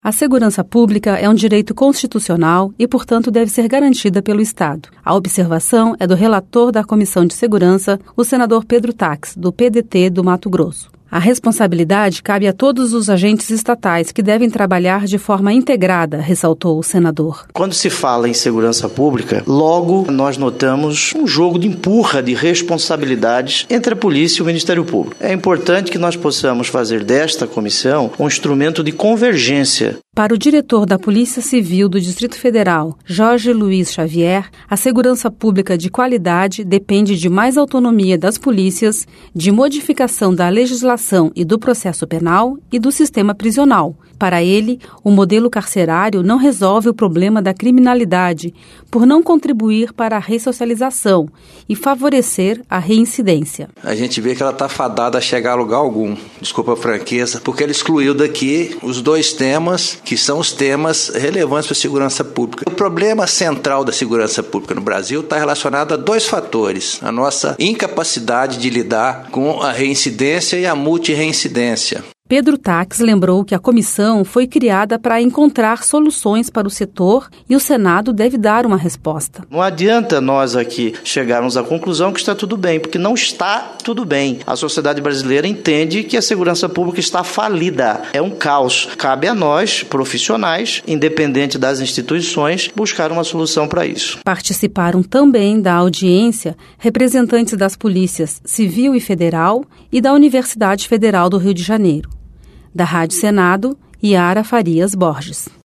A segurança pública é um direito constitucional e, portanto, deve ser garantida pelo Estado. A observação é do relator da Comissão de Segurança, o senador Pedro Taques, do PDT do Mato Grosso. A responsabilidade cabe a todos os agentes estatais que devem trabalhar de forma integrada, ressaltou o senador. Quando se fala em segurança pública, logo nós notamos um jogo de empurra de responsabilidades entre a polícia e o Ministério Público. É importante que nós possamos fazer desta comissão um instrumento de convergência. Para o diretor da Polícia Civil do Distrito Federal, Jorge Luiz Xavier, a segurança pública de qualidade depende de mais autonomia das polícias, de modificação da legislação e do processo penal e do sistema prisional. Para ele, o modelo carcerário não resolve o problema da criminalidade por não contribuir para a ressocialização e favorecer a reincidência. A gente vê que ela está fadada a chegar a lugar algum, desculpa a franqueza, porque ela excluiu daqui os dois temas que são os temas relevantes para a segurança pública. O problema central da segurança pública no Brasil está relacionado a dois fatores: a nossa incapacidade de lidar com a reincidência e a multirreincidência. Pedro Taques lembrou que a comissão foi criada para encontrar soluções para o setor e o Senado deve dar uma resposta. Não adianta nós aqui chegarmos à conclusão que está tudo bem, porque não está tudo bem. A sociedade brasileira entende que a segurança pública está falida. É um caos. Cabe a nós, profissionais, independente das instituições, buscar uma solução para isso. Participaram também da audiência representantes das polícias Civil e Federal e da Universidade Federal do Rio de Janeiro. Da Rádio Senado, Yara Farias Borges.